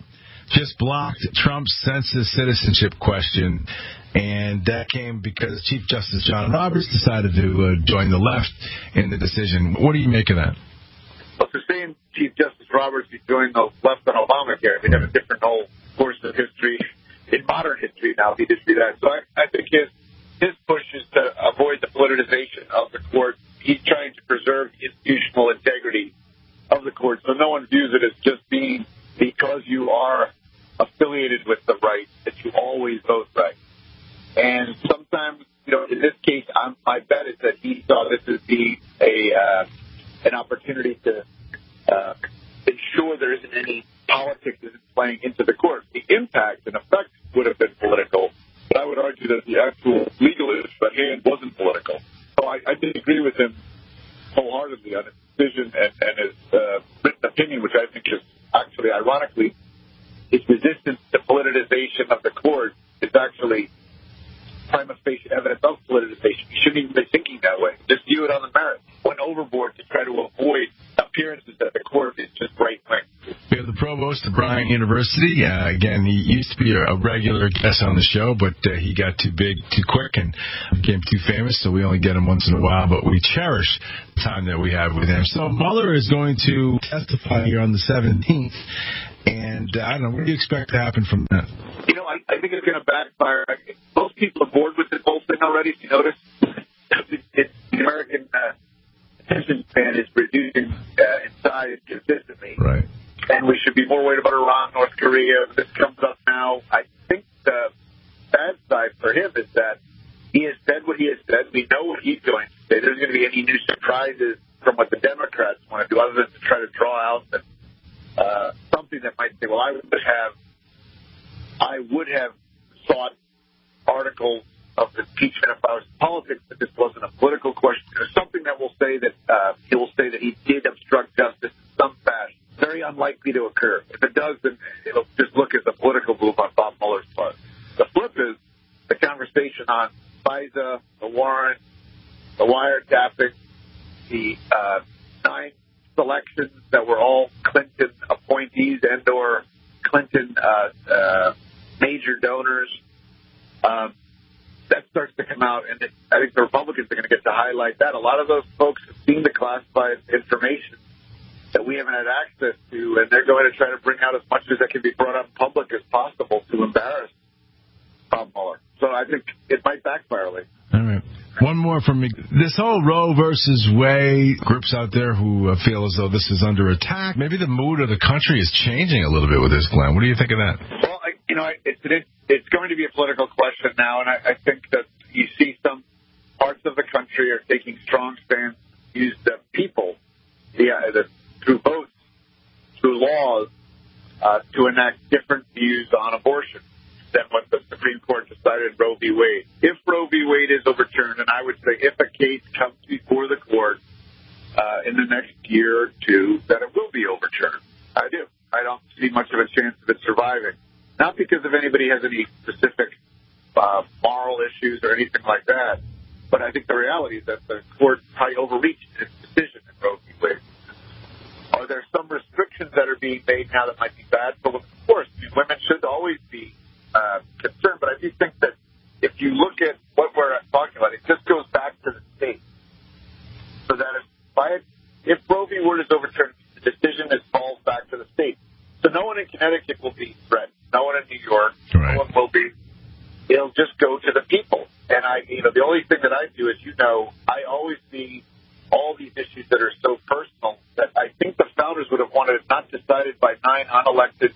just blocked Trump's census citizenship question, and that came because Chief Justice John Roberts decided to uh, join the left in the decision. What do you make of that? Well, the same Chief Justice Roberts who joined the left on Obamacare. We have a different whole course of history in modern history now. He did do that. So I, I think his his push is to avoid the politicization of the court. He's trying to preserve the institutional integrity of the court, so no one views it as just being because you are affiliated with the right that you always vote right. And sometimes, you know, in this case, I'm, my bet is that he saw this as being a uh, an opportunity to uh, ensure there isn't any politics that is playing into the court. The impact and effect would have been political, but I would argue that the actual legal issue at hand wasn't political. So I, I disagree with him wholeheartedly on his decision and, and his uh, written opinion, which I think is actually, ironically, his resistance to politicization of the court is actually prima facie evidence of politicization. You shouldn't even be thinking that way. Just view it on the merits. Went overboard to try to avoid appearances that the court is just right-wing. We have the provost of Bryant University. Uh, again, he used to be a regular guest on the show, but uh, he got too big too quick and became too famous, so we only get him once in a while, but we cherish the time that we have with him. So Mueller is going to testify here on the seventeenth, and uh, I don't know, what do you expect to happen from that? You know, I, I think it's going to backfire. Most people are bored with this whole thing already, if you notice. It, it, the American uh, attention span is reducing uh, in size consistently. Right. And we should be more worried about Iran, North Korea. This comes up now. I think the bad side for him is that he has said what he has said. We know what he's going to say. There's going to be any new surprises from what the Democrats want to do other than to try to draw out the, uh, something that might say, well, I would have, I would have sought articles of impeachment if I was in politics, but this wasn't a political question. There's something that will say that uh, he will say that he did obstruct justice in some fashion. Very unlikely to occur. If it does, then it'll just look as a political move on Bob Mueller's part. The flip is the conversation on FISA, the warrant, the wiretapping, the uh, nine selections that were all Clinton appointees and or Clinton uh, uh, major donors. Um, that starts to come out, and it, I think the Republicans are going to get to highlight that. A lot of those folks have seen the classified information that we haven't had access to, and they're going to try to bring out as much as that can be brought out in public as possible to embarrass Bob Mueller. So I think it might backfire. Like. All right. One more from me. This whole Roe versus Wade, groups out there who uh, feel as though this is under attack. Maybe the mood of the country is changing a little bit with this, Glenn. What do you think of that? Well, I, you know, it's an, it's going to be a political question now, and I, I think that you see some parts of the country are taking strong stands, use the people, yeah, the, through votes, through laws, uh, to enact different views on abortion than what the Supreme Court decided in Roe v. Wade. If Roe v. Wade is overturned, and I would say if a case comes before the court uh, in the next year or two, that it will be overturned. I do. I don't see much of a chance of it surviving. Not because of anybody has any specific uh, moral issues or anything like that, but I think the reality is that the court probably overreached its decision in Roe v. Wade. Are there some restrictions that are being made now that might be bad? But of course, I mean, women should always be uh, concerned. But I do think that if you look at what we're talking about, it just goes back to the state. So that if, by, if Roe v. Wade is overturned, the decision is falls back to the state. So no one in Connecticut will be threatened. No one in New York. Right. No one will be. It'll just go to the people. And I, you know, the only thing that I do, as you know, I always see all these issues that are so personal that I think the founders would have wanted it not decided by nine unelected,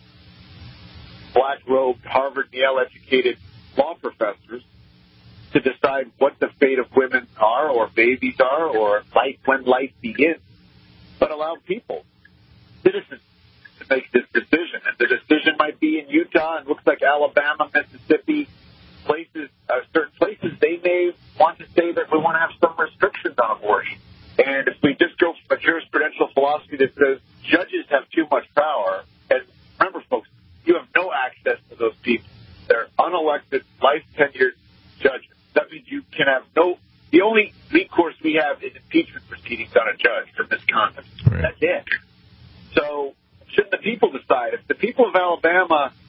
black-robed, Harvard, Yale-educated law professors to decide what the fate of women are or babies are or life when life begins, but allow people, citizens, to make this decision. And the decision might be in Utah and looks like Alabama, Mississippi, places, uh, certain places they may want to say that we want to have some restrictions on abortion. And if we just go from a jurisprudential philosophy that says judges have too much power, and remember, folks, you have no access to those people. They're unelected, life-tenured judges. That means you can have no – the only recourse we have is impeachment proceedings on a judge for misconduct. Right. That's it. So shouldn't the people decide? If the people of Alabama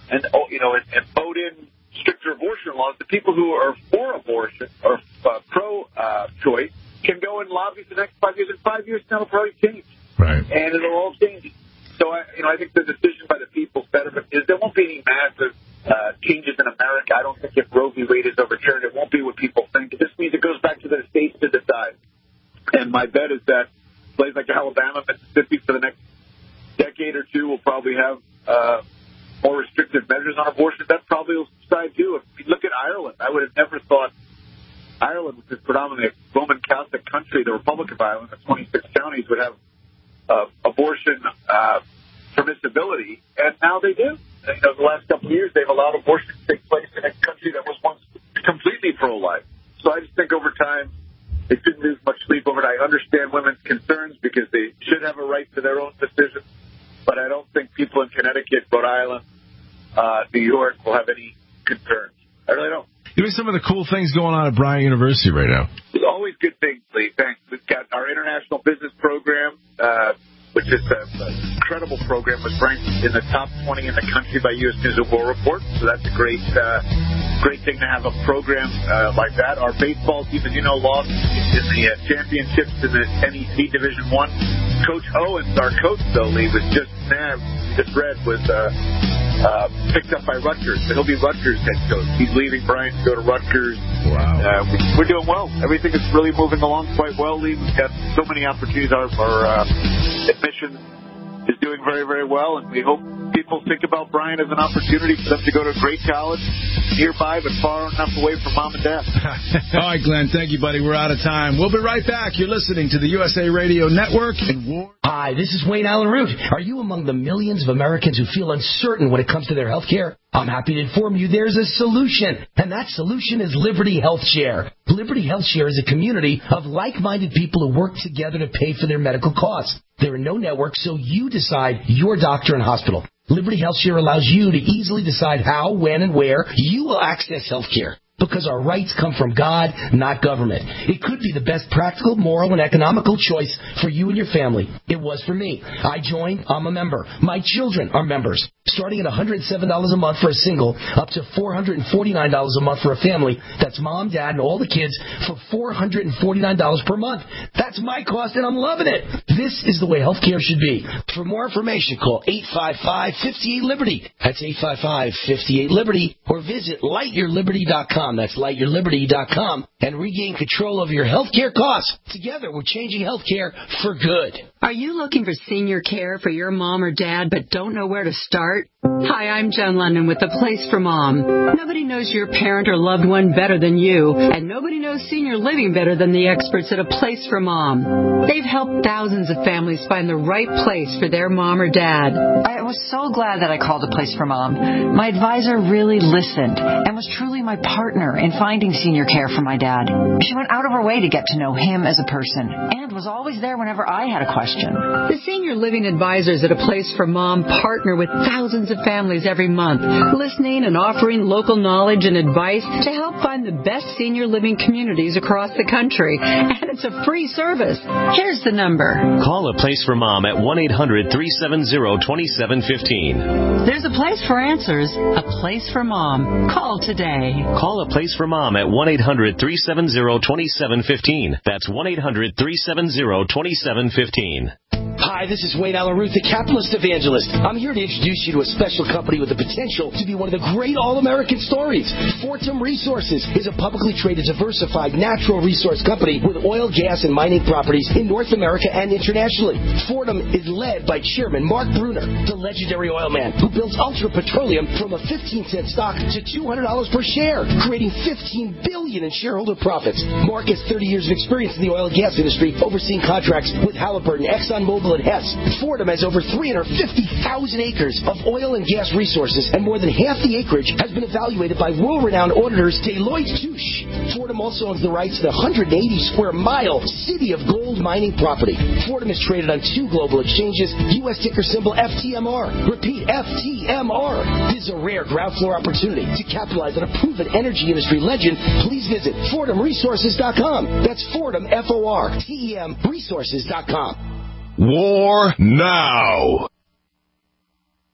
and oh, you know, and, and vote in stricter abortion laws, the people who are for abortion or uh, pro-choice uh, can go and lobby for the next five years. In five years now, it'll probably change. Right. And it'll all change. So, I, you know, I think the decision by the people is better, but is there won't be any massive uh, changes in America. I don't think if Roe v. Wade is overturned, it won't be what people think. It just means it goes back to the states to decide. And my bet is that places like Alabama, Mississippi, for the next decade or two will probably have uh, more restrictive measures on abortion. That probably will subside too. If you look at Ireland, I would have never thought Ireland, which is predominantly a Roman Catholic country, the Republic of Ireland, the twenty-six counties would have uh, abortion uh, permissibility, and now they do. And, you know, the last couple of years, they've allowed abortion to take place in a country that was once completely pro-life. So I just think over time, they shouldn't lose much sleep over it. I understand women's concerns because they should have a right to their own decision, but I don't think people in Connecticut, Rhode Island, uh, New York will have any concerns. I really don't. Give me some of the cool things going on at Bryant University right now. There's always good things, Lee. Thanks. We've got our international business program, uh, which is an incredible program, was ranked in the top twenty in the country by U S News and World Report. So that's a great, uh, great thing to have a program uh, like that. Our baseball team, as you know, lost in the uh, championships in the N E C Division One. Coach Owens, our coach, though, Lee, was just nabbed. Just read was uh, uh, picked up by Rutgers. So he'll be Rutgers' head coach. He's leaving Bryant to go to Rutgers. Wow. Uh, we, we're doing well. Everything is really moving along quite well, Lee. We've got so many opportunities. Our, our uh, admission is doing very, very well, and we hope people think about Bryant as an opportunity for them to go to a great college nearby but far enough away from mom and dad. All right, Glenn. Thank you, buddy. We're out of time. We'll be right back. You're listening to the U S A Radio Network. And War. Hi, this is Wayne Allen Root. Are you among the millions of Americans who feel uncertain when it comes to their health care? I'm happy to inform you there's a solution, and that solution is Liberty Health Share. Liberty Health Share is a community of like-minded people who work together to pay for their medical costs. There are no networks, so you decide your doctor and hospital. Liberty Health Share allows you to easily decide how, when, and where you will access health care. Because our rights come from God, not government. It could be the best practical, moral, and economical choice for you and your family. It was for me. I joined. I'm a member. My children are members. Starting at one hundred seven dollars a month for a single, up to four hundred forty-nine dollars a month for a family. That's mom, dad, and all the kids for four hundred forty-nine dollars per month. That's my cost, and I'm loving it. This is the way healthcare should be. For more information, call eight five five, five eight, Liberty. That's eight five five, five eight, Liberty. Or visit light your liberty dot com. That's light your liberty dot com. And regain control of your healthcare costs. Together, we're changing healthcare for good. Are you looking for senior care for your mom or dad but don't know where to start? Hi, I'm Joan London with The Place for Mom. Nobody knows your parent or loved one better than you, and nobody knows senior living better than the experts at A Place for Mom. They've helped thousands of families find the right place for their mom or dad. I was so glad that I called A Place for Mom. My advisor really listened and was truly my partner in finding senior care for my dad. She went out of her way to get to know him as a person and was always there whenever I had a question. The senior living advisors at A Place for Mom partner with thousands of families every month, listening and offering local knowledge and advice to help find the best senior living communities across the country. And it's a free service. Here's the number. Call A Place for Mom at one eight hundred, three seven zero, two seven one five. There's a place for answers, a place for mom. Call today. Call A Place for Mom at one eight hundred, three seven zero, two seven one five. That's one eight hundred, three seven zero, two seven one five. Hi, this is Wayne Allen Root, the capitalist evangelist. I'm here to introduce you to a special company with the potential to be one of the great all-American stories. Fortum Resources is a publicly traded, diversified natural resource company with oil, gas, and mining properties in North America and internationally. Fortum is led by Chairman Mark Brunner, the legendary oil man who built Ultra Petroleum from a fifteen cent stock to two hundred dollars per share, creating fifteen billion dollars in shareholder profits. Mark has thirty years of experience in the oil and gas industry, overseeing contracts with Halliburton, ExxonMobil, and Hess. Fortum has over three hundred fifty thousand acres of oil and gas resources, and more than half the acreage has been evaluated by world-renowned auditors Deloitte Touche. Fortum also owns the rights to the one hundred eighty square mile City of Gold mining property. Fortum is traded on two global exchanges, U S ticker symbol F T M R. Repeat, F T M R. This is a rare ground floor opportunity to capitalize on a proven energy industry legend. Please visit Fortum Resources dot com. That's Fortum, F O R T E M, Resources dot com. War now.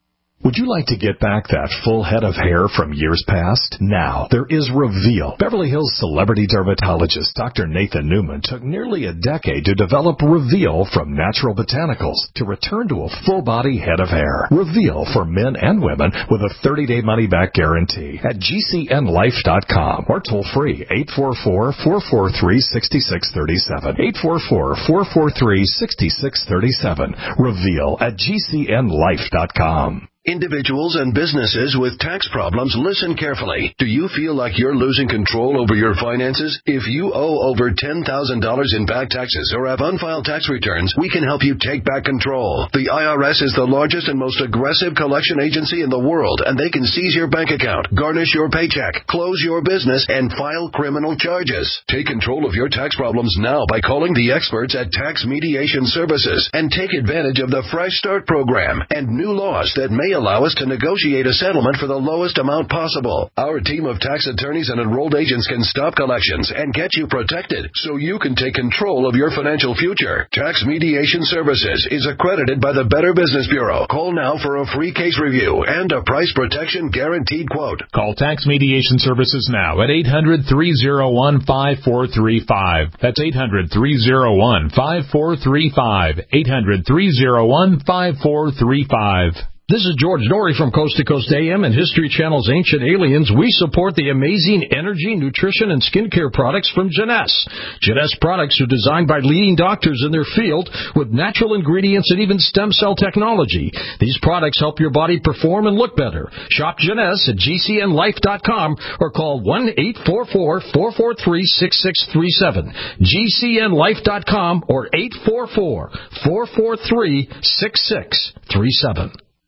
Would you like to get back that full head of hair from years past? Now, there is Reveal. Beverly Hills celebrity dermatologist Doctor Nathan Newman took nearly a decade to develop Reveal from natural botanicals to return to a full-body head of hair. Reveal for men and women with a thirty-day money-back guarantee at G C N life dot com or toll-free eight four four, four four three, six six three seven. eight four four, four four three, six six three seven. Reveal at G C N life dot com. Individuals and businesses with tax problems, listen carefully. Do you feel like you're losing control over your finances? If you owe over ten thousand dollars in back taxes or have unfiled tax returns, we can help you take back control. The I R S is the largest and most aggressive collection agency in the world, and they can seize your bank account, garnish your paycheck, close your business, and file criminal charges. Take control of your tax problems now by calling the experts at Tax Mediation Services and take advantage of the Fresh Start program and new laws that may allow us to negotiate a settlement for the lowest amount possible. Our team of tax attorneys and enrolled agents can stop collections and get you protected so you can take control of your financial future. Tax Mediation Services is accredited by the Better Business Bureau. Call now for a free case review and a price protection guaranteed quote. Call Tax Mediation Services now at eight hundred, three oh one, five four three five. That's eight hundred, three oh one, five four three five. eight hundred, three oh one, five four three five. This is George Norrie from Coast to Coast A M and History Channel's Ancient Aliens. We support the amazing energy, nutrition, and skincare products from Jeunesse. Jeunesse products are designed by leading doctors in their field with natural ingredients and even stem cell technology. These products help your body perform and look better. Shop Jeunesse at G C N life dot com or call one eight four four, four four three, six six three seven. G C N life dot com or eight four four, four four three, six six three seven.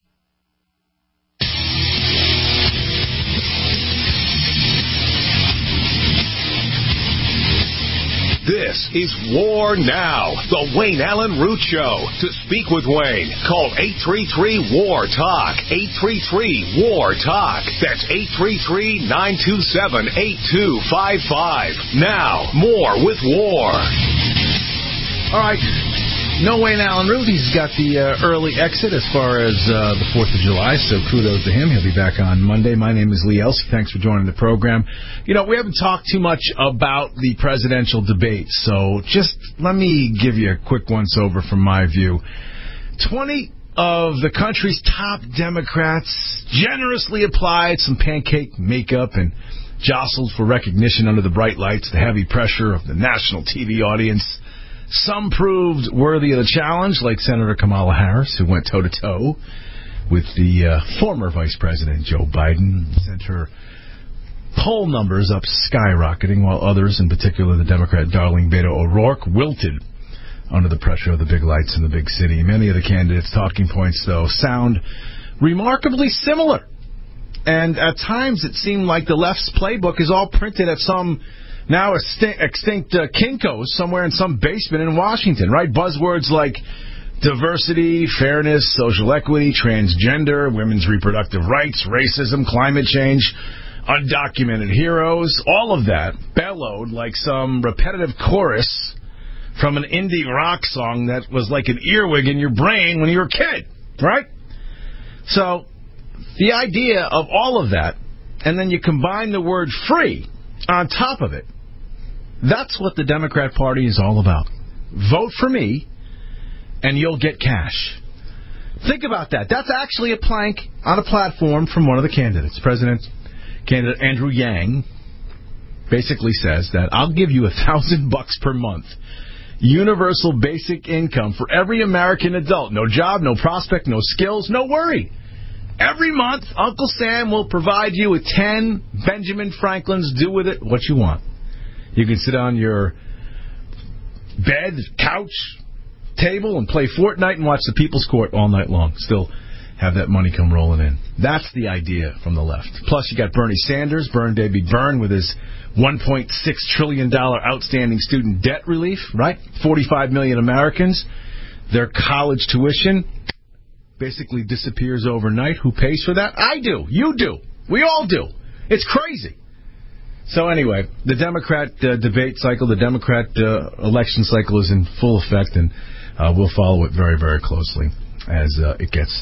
This is War Now, the Wayne Allen Root Show. To speak with Wayne, call eight three three, W A R, TALK, eight three three, W A R, TALK. That's eight three three, nine two seven, eight two five five. Now, more with War. All right. No Wayne Allen Root. He's got the uh, early exit as far as uh, the fourth of July, so kudos to him. He'll be back on Monday. My name is Lee Elsey. Thanks for joining the program. You know, we haven't talked too much about the presidential debate, so just let me give you a quick once-over from my view. twenty of the country's top Democrats generously applied some pancake makeup and jostled for recognition under the bright lights, the heavy pressure of the national T V audience. Some proved worthy of the challenge, like Senator Kamala Harris, who went toe-to-toe with the uh, former Vice President Joe Biden, sent her poll numbers up skyrocketing, while others, in particular the Democrat Darlene Beto O'Rourke, wilted under the pressure of the big lights in the big city. Many of the candidates' talking points, though, sound remarkably similar. And at times it seemed like the left's playbook is all printed at some now extinct, extinct uh, Kinko's somewhere in some basement in Washington, right? Buzzwords like diversity, fairness, social equity, transgender, women's reproductive rights, racism, climate change, undocumented heroes, all of that bellowed like some repetitive chorus from an indie rock song that was like an earwig in your brain when you were a kid, right? So the idea of all of that, and then you combine the word free on top of it, that's what the Democrat Party is all about. Vote for me, and you'll get cash. Think about that. That's actually a plank on a platform from one of the candidates. President candidate Andrew Yang basically says that I'll give you a thousand bucks per month. Universal basic income for every American adult. No job, no prospect, no skills, no worry. Every month, Uncle Sam will provide you with ten Benjamin Franklins. Do with it what you want. You can sit on your bed, couch, table, and play Fortnite and watch the People's Court all night long. Still have that money come rolling in. That's the idea from the left. Plus, you got Bernie Sanders, Burn Baby Burn, with his one point six trillion dollars outstanding student debt relief, right? forty-five million Americans, their college tuition basically disappears overnight. Who pays for that? I do. You do. We all do. It's crazy. So anyway, the Democrat uh, debate cycle, the Democrat uh, election cycle is in full effect, and uh, we'll follow it very, very closely as uh, it gets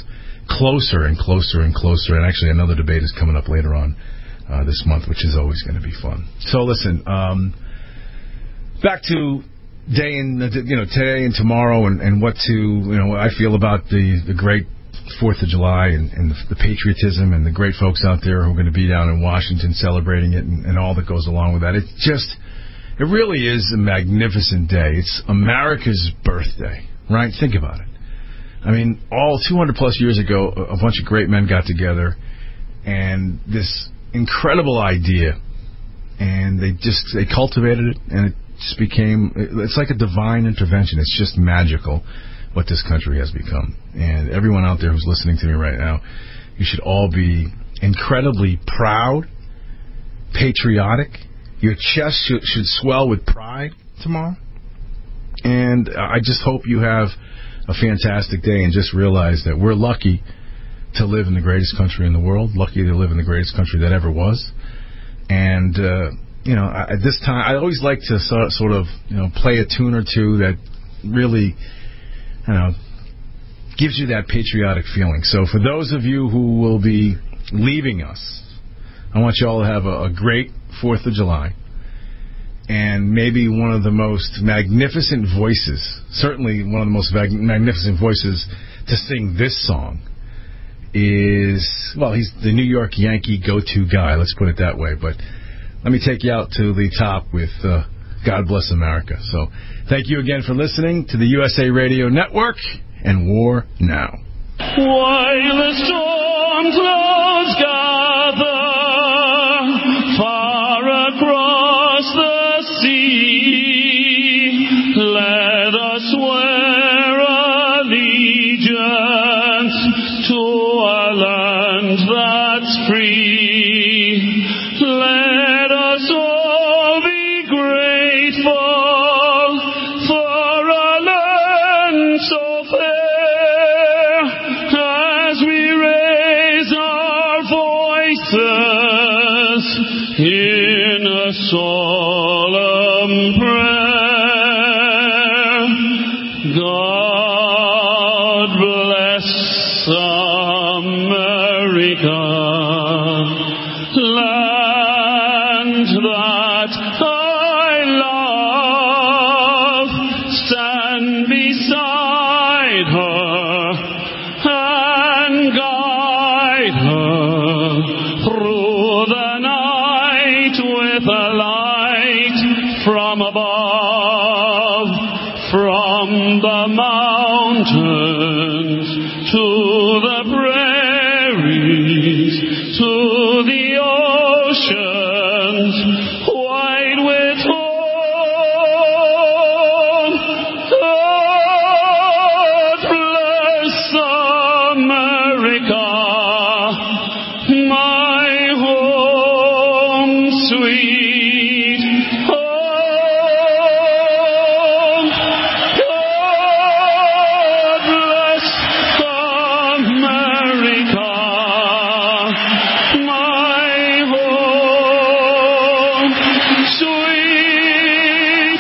closer and closer and closer. And actually, another debate is coming up later on uh, this month, which is always going to be fun. So listen, um, back to day and you know today and tomorrow, and, and what to you know what I feel about the the great Fourth of July and, and the, the patriotism and the great folks out there who are going to be down in Washington celebrating it and, and all that goes along with that. It's just, it really is a magnificent day. It's America's birthday, right? Think about it. I mean, all two hundred plus years ago, a, a bunch of great men got together, and this incredible idea, and they just they cultivated it, and it just became, it's like a divine intervention. It's just magical what this country has become. And everyone out there who's listening to me right now, you should all be incredibly proud, patriotic. Your chest should, should swell with pride tomorrow. And I just hope you have a fantastic day and just realize that we're lucky to live in the greatest country in the world, lucky to live in the greatest country that ever was. And, uh, you know, at this time, I always like to sort, sort of, you know, play a tune or two that really, you know, gives you that patriotic feeling. So for those of you who will be leaving us, I want you all to have a, a great fourth of July. And maybe one of the most magnificent voices, certainly one of the most mag- magnificent voices to sing this song is, well, he's the New York Yankee go-to guy, let's put it that way. But let me take you out to the top with uh, God Bless America. So thank you again for listening to the U S A Radio Network and War Now. While the storm clouds gather far across the sea, let us swear allegiance to a land that's free. Let us all be grateful for a land so fair as we raise our voices in a solemn prayer. God bless America, land that I love. Stand beside her and guide her through the night with a light from above, from the mountains to the prairies to the oceans, wide with hope. God bless America, my home, sweet home. God bless America, my home, sweet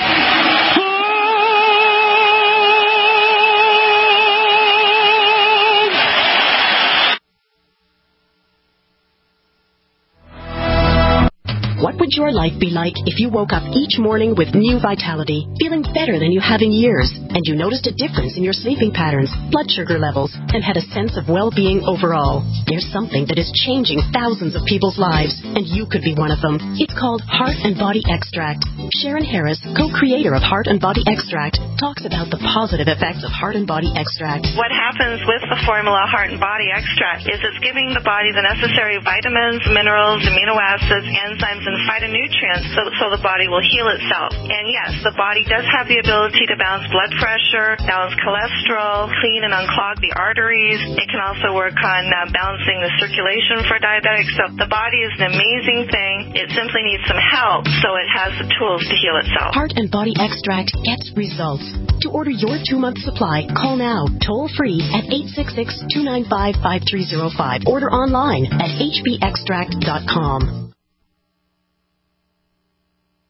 What would your life be like if you woke up each morning with new vitality, feeling better than you have in years, and you noticed a difference in your sleeping patterns, blood sugar levels, and had a sense of well-being overall? There's something that is changing thousands of people's lives, and you could be one of them. It's called Heart and Body Extract. Sharon Harris, co-creator of Heart and Body Extract, talks about the positive effects of Heart and Body Extract. What happens with the formula Heart and Body Extract is it's giving the body the necessary vitamins, minerals, amino acids, enzymes, and phytonutrients so, so the body will heal itself. And yes, the body does have the ability to balance blood pressure, balance cholesterol, clean and unclog the arteries. It can also work on uh, balancing the circulation for diabetics. So the body is an amazing thing. It simply needs some help so it has the tools to heal itself. Heart and Body Extract gets results. To order your two-month supply, call now, toll-free at eight six six, two nine five, five three zero five. Order online at h b extract dot com.